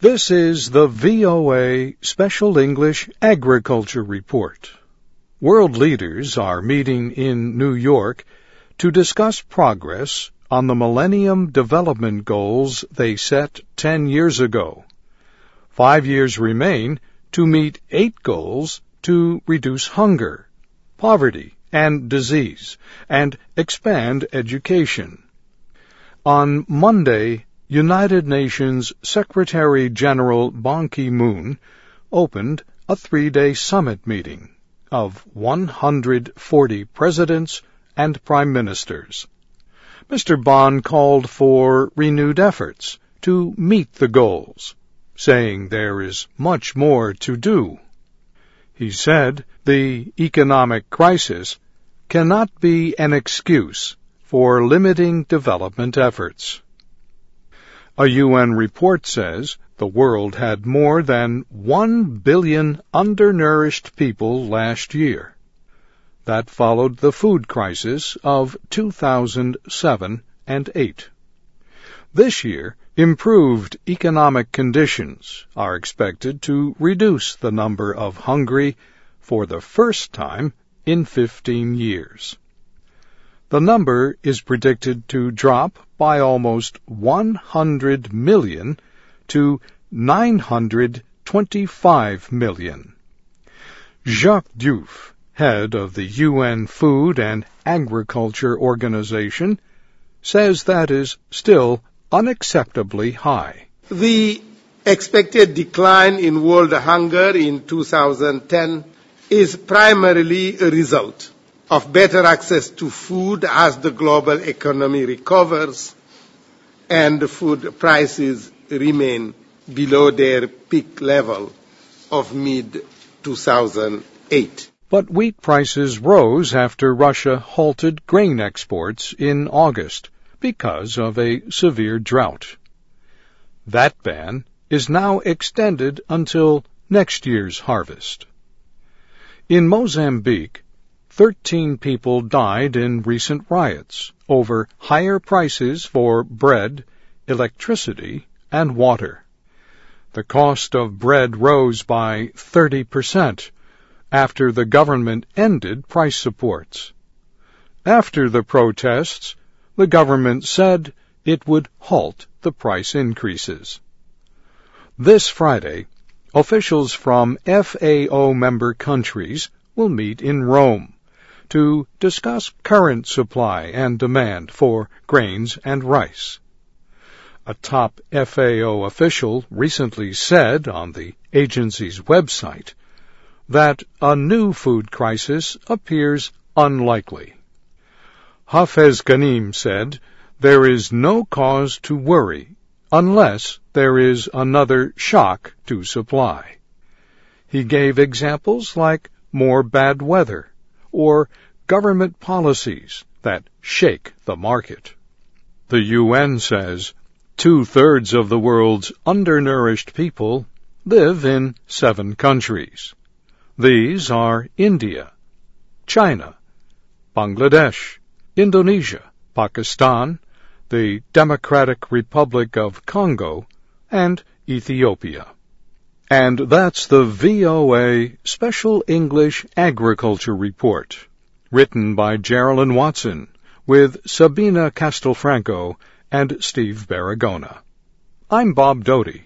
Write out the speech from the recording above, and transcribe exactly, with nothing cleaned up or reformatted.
This is the V O A Special English Agriculture Report. World leaders are meeting in New York to discuss progress on the Millennium Development Goals they set ten years ago. Five years remain to meet eight goals to reduce hunger, poverty, and disease, and expand education. On Monday, United Nations Secretary-General Ban Ki-moon opened a three-day summit meeting of one hundred forty presidents and prime ministers. Mister Ban called for renewed efforts to meet the goals, saying there is much more to do. He said the economic crisis cannot be an excuse for limiting development efforts. A U N report says the world had more than one billion undernourished people last year. That followed the food crisis of two thousand seven and eight. This year, improved economic conditions are expected to reduce the number of hungry for the first time in fifteen years. The number is predicted to drop by almost one hundred million to nine hundred twenty-five million. Jacques Diouf, head of the U N Food and Agriculture Organization, says that is still unacceptably high. The expected decline in world hunger in two thousand ten is primarily a result of better access to food as the global economy recovers and food prices remain below their peak level of mid two thousand eight. But wheat prices rose after Russia halted grain exports in August because of a severe drought. That ban is now extended until next year's harvest. In Mozambique, thirteen people died in recent riots over higher prices for bread, electricity, and water. The cost of bread rose by thirty percent after the government ended price supports. After the protests, the government said it would halt the price increases. This Friday, officials from F A O member countries will meet in Rome to discuss current supply and demand for grains and rice. A top F A O official recently said on the agency's website that a new food crisis appears unlikely. Hafez Ghanim said there is no cause to worry unless there is another shock to supply. He gave examples like more bad weather or government policies that shake the market. The U N says two-thirds of the world's undernourished people live in seven countries. These are India, China, Bangladesh, Indonesia, Pakistan, the Democratic Republic of Congo, and Ethiopia. And that's the V O A Special English Agriculture Report, written by Geraldine Watson, with Sabina Castelfranco and Steve Baragona. I'm Bob Doty.